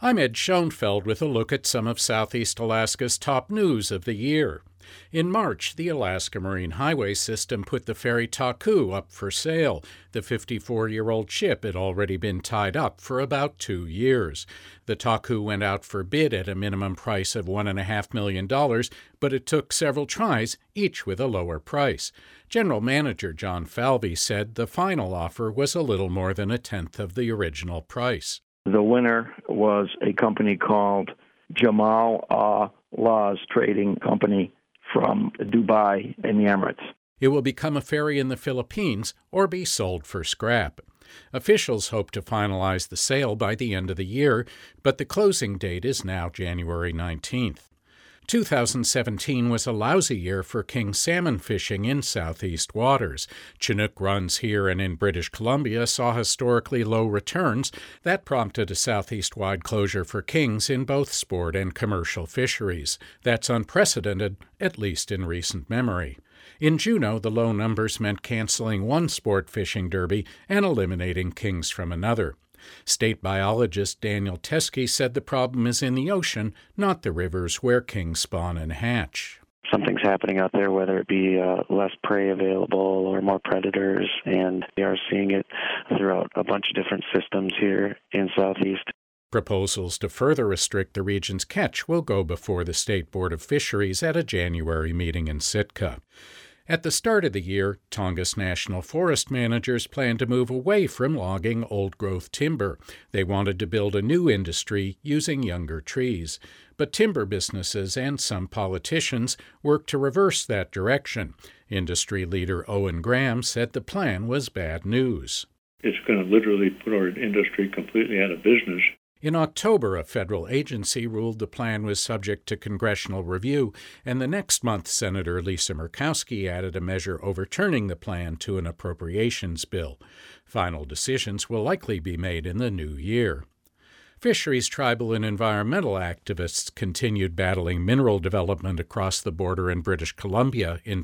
I'm Ed Schoenfeld with a look at some of Southeast Alaska's top news of the year. In March, the Alaska Marine Highway System put the ferry Taku up for sale. The 54-year-old ship had already been tied up for about 2 years. The Taku went out for bid at a minimum price of $1.5 million, but it took several tries, each with a lower price. General Manager John Falvey said the final offer was a little more than a tenth of the original price. The winner was a company called Jamal Law's Trading Company from Dubai in the Emirates. It will become a ferry in the Philippines or be sold for scrap. Officials hope to finalize the sale by the end of the year, but the closing date is now January 19th. 2017 was a lousy year for king salmon fishing in southeast waters. Chinook runs here and in British Columbia saw historically low returns. That prompted a southeast-wide closure for kings in both sport and commercial fisheries. That's unprecedented, at least in recent memory. In Juneau, the low numbers meant canceling one sport fishing derby and eliminating kings from another. State biologist Daniel Teske said the problem is in the ocean, not the rivers where kings spawn and hatch. Something's happening out there, whether it be less prey available or more predators, and we are seeing it throughout a bunch of different systems here in Southeast. Proposals to further restrict the region's catch will go before the State Board of Fisheries at a January meeting in Sitka. At the start of the year, Tongass National Forest managers planned to move away from logging old-growth timber. They wanted to build a new industry using younger trees. But timber businesses and some politicians worked to reverse that direction. Industry leader Owen Graham said the plan was bad news. It's going to literally put our industry completely out of business. In October, a federal agency ruled the plan was subject to congressional review, and the next month Senator Lisa Murkowski added a measure overturning the plan to an appropriations bill. Final decisions will likely be made in the new year. Fisheries, tribal, and environmental activists continued battling mineral development across the border in British Columbia in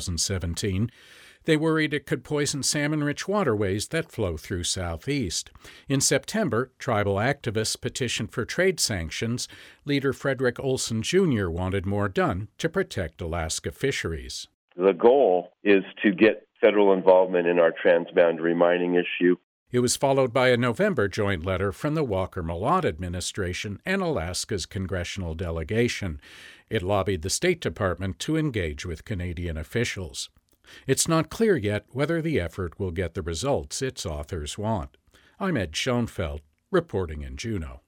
2017. They worried it could poison salmon-rich waterways that flow through Southeast. In September, tribal activists petitioned for trade sanctions. Leader Frederick Olson Jr. wanted more done to protect Alaska fisheries. The goal is to get federal involvement in our transboundary mining issue. It was followed by a November joint letter from the Walker-Malott administration and Alaska's congressional delegation. It lobbied the State Department to engage with Canadian officials. It's not clear yet whether the effort will get the results its authors want. I'm Ed Schoenfeld, reporting in Juneau.